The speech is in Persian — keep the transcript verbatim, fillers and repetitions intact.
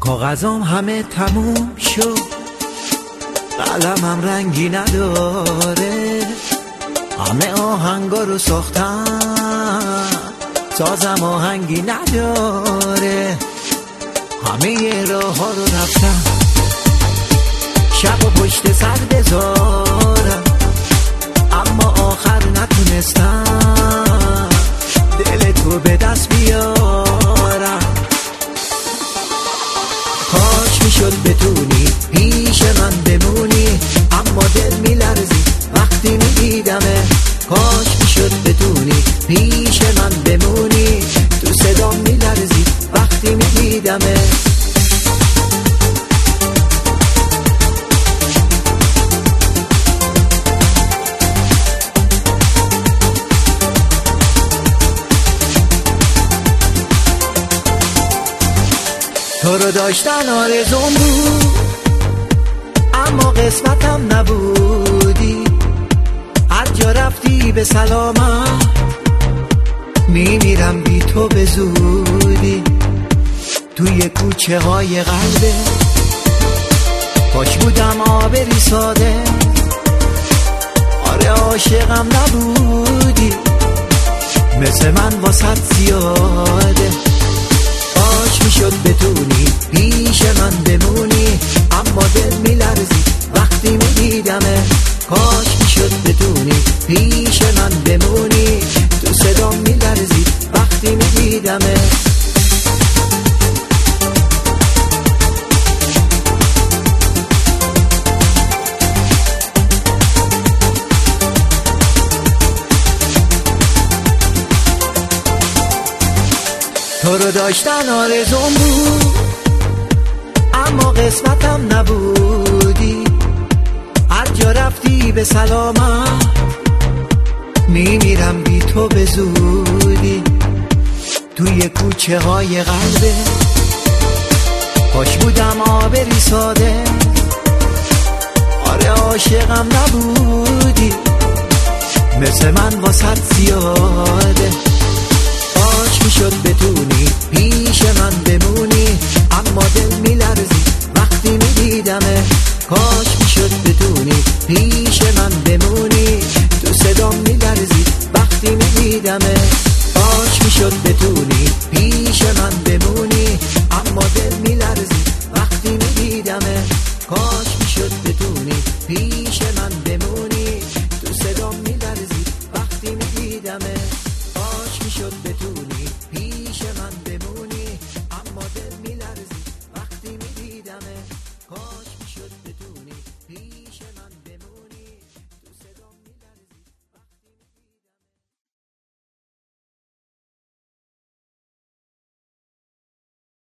کاغذام همه تموم شد، قلمم رنگی نداره، همه آهنگا رو ساختم سازم آهنگی نداره، همه راه ها رو رفتم شب و پشت سر بذارم، اما آخر نتونستم دل تو به دست بیارم. کاش میشد بتونی پیش من بمونی، اما دل میلرزی وقتی میدیدمه. کاش میشد بتونی پیش من بمونی، تو صدام میلرزی وقتی میدیدمه. تو رو داشتن آرزوم بود، اما قسمتم نبودی. هر جا رفتی به سلامت، میمیرم بی تو به زودی. توی کوچه های قلبه کاش بودم آبری ساده، آره عاشقم نبودی، مثل من واسط زیاده. کاش میشد بتونی پیش من بمونی، اما دل میلرزی وقتی میدیدمه. کاش میشد بتونی پیش من بمونی، تو صدام میلرزی وقتی میدیدمه. تو رو داشتن آرزوم بود، اما قسمتم نبودی. هر جا رفتی به سلامت، میمیرم بی تو به زودی. توی کوچه های قلبه کاش بودم آبری ساده، آره عاشقم نبودی، مثل من واسط زیاده. کاش میشد بتونی